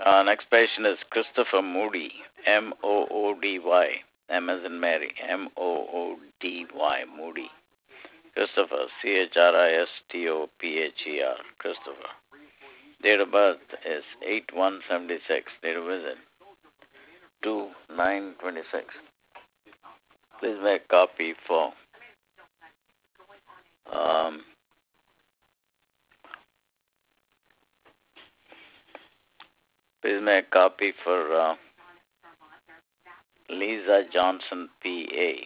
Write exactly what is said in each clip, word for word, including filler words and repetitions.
Uh, next patient is Christopher Moody, M O O D Y, M as in Mary, M O O D Y, Moody. Christopher, C H R I S T O P H E R, Christopher. Date of birth is eight one seventy-six. Date of visit, two nine twenty-six. Please make a copy for um, please make a copy for uh, Lisa Johnson, P A.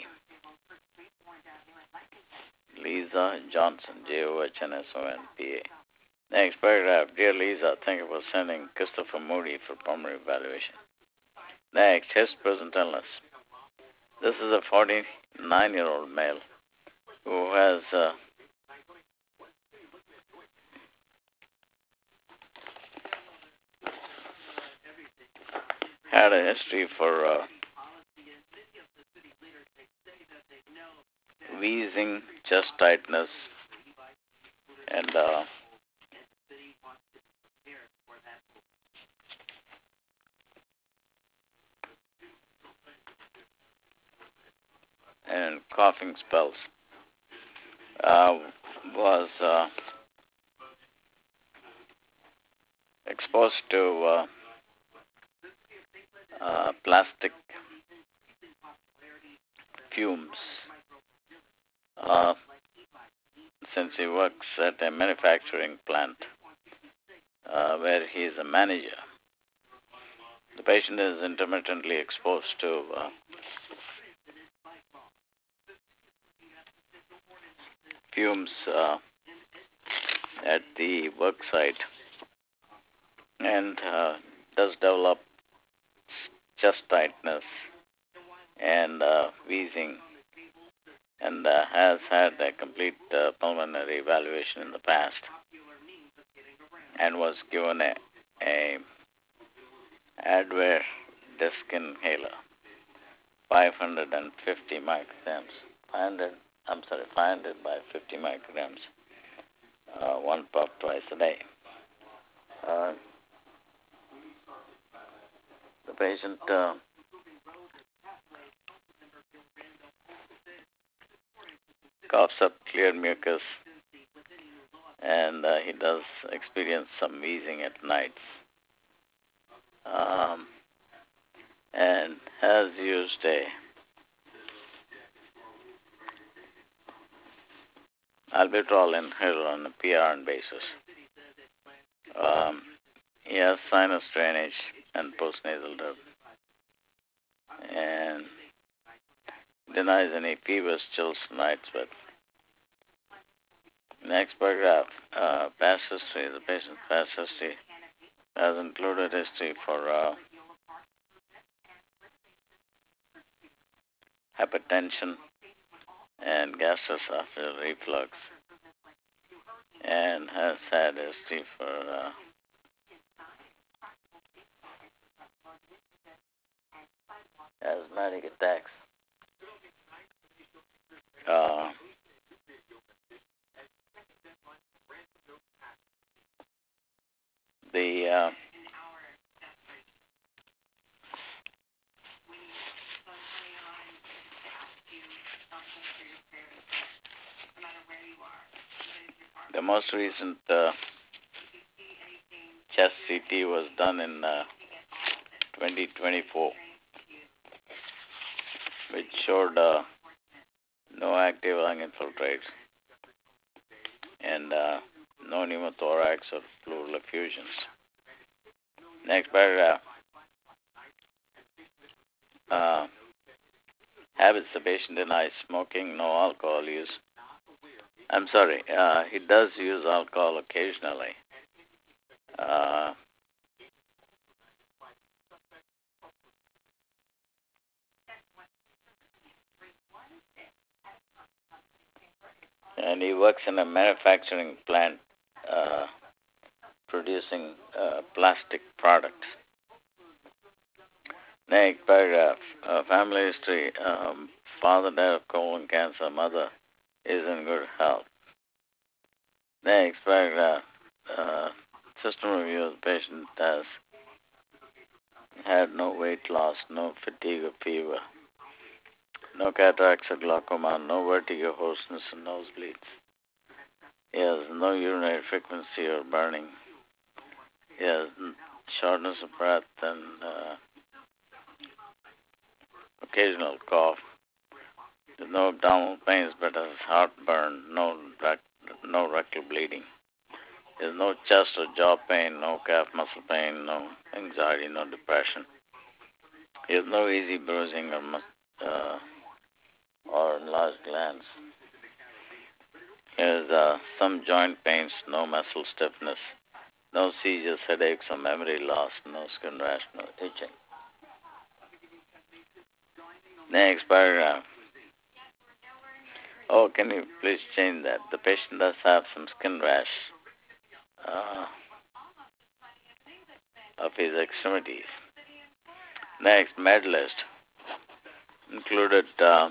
Lisa Johnson, J O H N S O N, P A. Next paragraph. Dear Lisa, thank you for sending Christopher Moody for pulmonary evaluation. Next, his present illness. This is a forty-nine-year-old male who has uh, had a history for uh, wheezing, chest tightness, and uh, and coughing spells. Uh, was uh, exposed to uh, uh, plastic fumes uh, since he works at a manufacturing plant uh, where he is a manager. The patient is intermittently exposed to uh, fumes uh, at the work site and uh, does develop chest tightness and uh, wheezing, and uh, has had a complete uh, pulmonary evaluation in the past and was given a, a Advair disc inhaler, five hundred fifty micrograms, five hundred, I'm sorry, five hundred by fifty micrograms, uh, one puff twice a day. Uh, the patient uh, coughs up clear mucus, and uh, he does experience some wheezing at nights, um, and has used a albuterol inhaler on a P R N basis. Um, he has sinus drainage and postnasal drip, and denies any fevers, chills, night sweat. Next paragraph, uh, past history. The patient's past history has included history for uh, hypertension and gastroesophageal reflux, and has had history for uh, asthmatic attacks. Uh, the uh, the most recent uh, chest C T was done in uh, twenty twenty-four, which showed uh, no active lung infiltrates and uh, no pneumothorax or pleural effusions. Next paragraph. Uh, habits: the patient denies smoking, no alcohol use. I'm sorry, uh, he does use alcohol occasionally. Uh, and he works in a manufacturing plant uh, producing uh, plastic products. Next paragraph, uh, family history. Um, father died of colon cancer, mother is in good health. Next paragraph, uh, system review. The patient has Had no weight loss, no fatigue or fever, no cataracts or glaucoma, no vertigo, hoarseness, and nosebleeds. He has no urinary frequency or burning. He has shortness of breath and uh, occasional cough. There's no abdominal pains, but has heartburn, no rect- no rectal bleeding. There's no chest or jaw pain, no calf muscle pain, no anxiety, no depression. He has no easy bruising or mus- uh, or enlarged glands. He has uh, some joint pains, no muscle stiffness, no seizures, headaches, or memory loss, no skin rash, no itching. Next paragraph. Oh, can you please change that? The patient does have some skin rash uh, of his extremities. Next, med list included uh,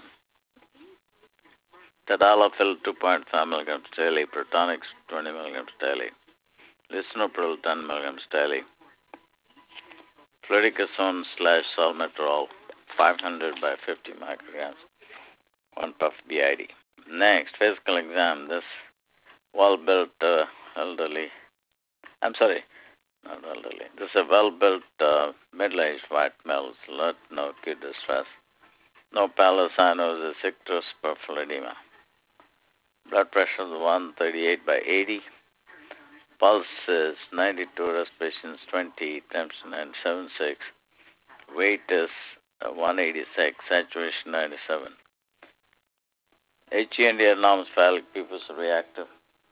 tadalafil two point five milligrams daily, Protonix twenty milligrams daily, lisinopril ten milligrams daily, fluticasone slash salmeterol five hundred by fifty micrograms, one puff B I D. Next, physical exam. This well-built uh, elderly, I'm sorry, not elderly. This is a well-built uh, middle-aged white male, alert, no acute distress, no pallor, cyanosis, icterus, peripheral edema. Blood pressure is one thirty-eight by eighty. Pulse is ninety-two, respiration is twenty, temperature ninety-seven point six. Weight is uh, one eighty-six, saturation ninety-seven. H E N D norms, phallic pupils are reactive.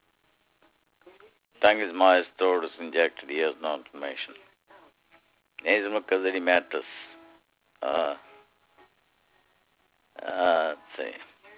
Tongue is moist, throat is injected, ears no inflammation. Nasal mucus edematous. Uh, uh, let's see.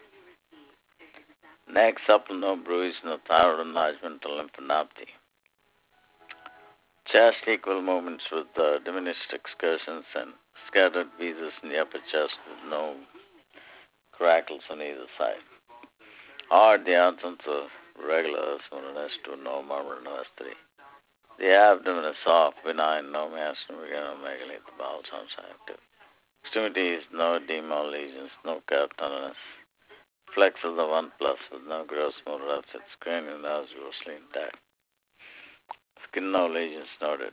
Neck supple, no bruise, no thyroid enlargement or lymphadenopathy. Chest equal movements with uh, diminished excursions and scattered viscera in the upper chest with no crackles on either side. Heart, the absence of regular S one and S two, no murmur, no S three. The abdomen is soft, benign, no mass, no megaly, the bowels are active. Extremities, no edema lesions, no carotenosis. Flexors are one plus with no gross motor upset. Cranial nerves grossly intact. Skin no lesions noted.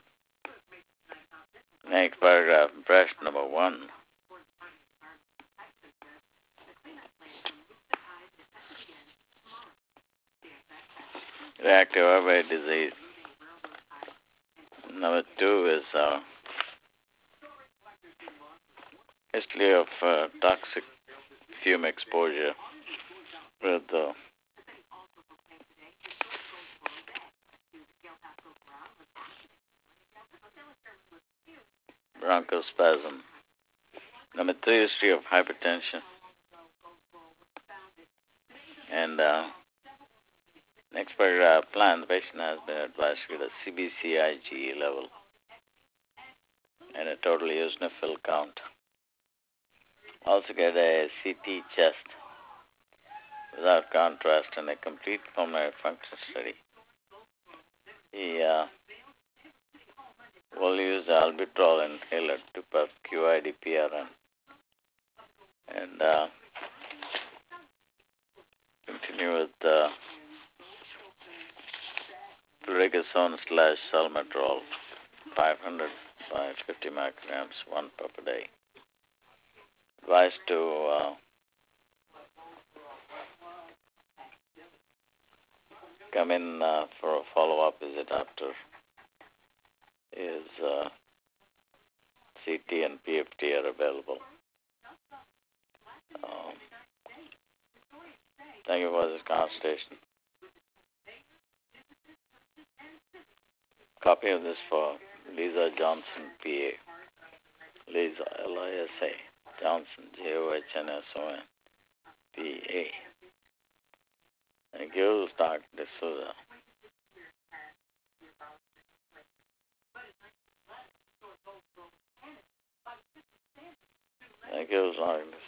Next paragraph, impression number one. Reactive airway disease. Number two is uh, history of uh, toxic fume exposure with uh, bronchospasm. Number three, history of hypertension. And uh, next paragraph, plan. The patient has been advised to get a C B C I G E level and a total eosinophil count. Also get a C T chest without contrast and a complete pulmonary function study. He uh, will use the albuterol inhaler to puff Q I D P R N and uh, continue with uh, fluticasone slash salmeterol five hundred by fifty micrograms, one puff a day. Advised to uh, come in uh, for a follow-up visit after his uh, C T and P F T are available. Um, thank you for this consultation. Copy of this for Lisa Johnson, P A. Lisa, L I S A. Johnson, J O H N S O N, P A. Thank you, Doctor D'Souza. Thank you, Doctor